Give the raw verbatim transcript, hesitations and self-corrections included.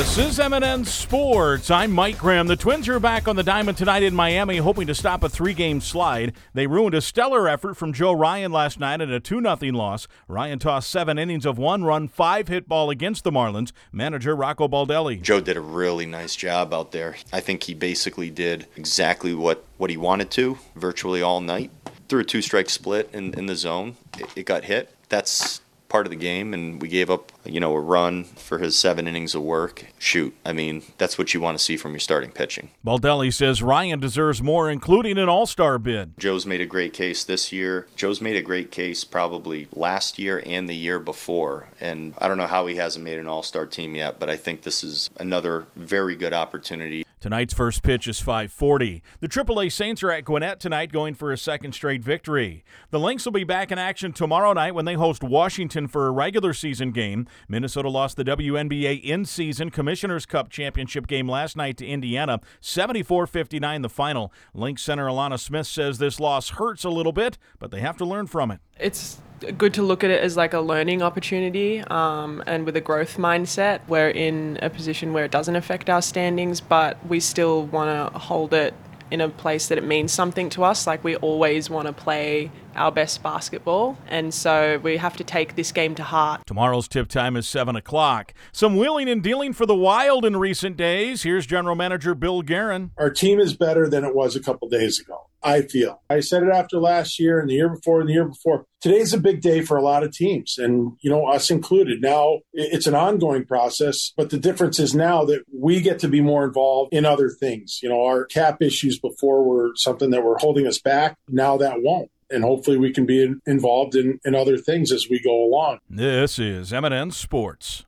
This is M and N Sports. I'm Mike Graham. The Twins are back on the diamond tonight in Miami, hoping to stop a three-game slide. They ruined a stellar effort from Joe Ryan last night in a two nothing loss. Ryan tossed seven innings of one run, five hit ball against the Marlins. Manager Rocco Baldelli. Joe did a really nice job out there. I think he basically did exactly what, what he wanted to virtually all night. Threw a two-strike split in, in the zone. It, it got hit. That's part of the game, and we gave up, you know, a run for his seven innings of work. Shoot, I mean, that's what you want to see from your starting pitching. Baldelli says Ryan deserves more, including an all-star bid. Joe's made a great case this year. Joe's made a great case probably last year and the year before, and I don't know how he hasn't made an all-star team yet, but I think this is another very good opportunity. Tonight's first pitch is five forty. The triple A Saints are at Gwinnett tonight going for a second straight victory. The Lynx will be back in action tomorrow night when they host Washington for a regular season game. Minnesota lost the W N B A in-season Commissioner's Cup championship game last night to Indiana, seventy-four fifty-nine the final. Lynx center Alana Smith says this loss hurts a little bit, but they have to learn from it. It's good to look at it as like a learning opportunity, um, and with a growth mindset. We're in a position where it doesn't affect our standings, but we still want to hold it in a place that it means something to us. Like, we always want to play our best basketball, and so we have to take this game to heart. Tomorrow's tip time is seven o'clock. Some wheeling and dealing for the Wild in recent days. Here's General Manager Bill Guerin. Our team is better than it was a couple days ago, I feel. I said it after last year and the year before and the year before. Today's a big day for a lot of teams, and, you know, us included. Now, it's an ongoing process, but the difference is now that we get to be more involved in other things. You know, our cap issues before were something that were holding us back. Now that won't. And hopefully we can be involved in, in other things as we go along. This is M and N Sports.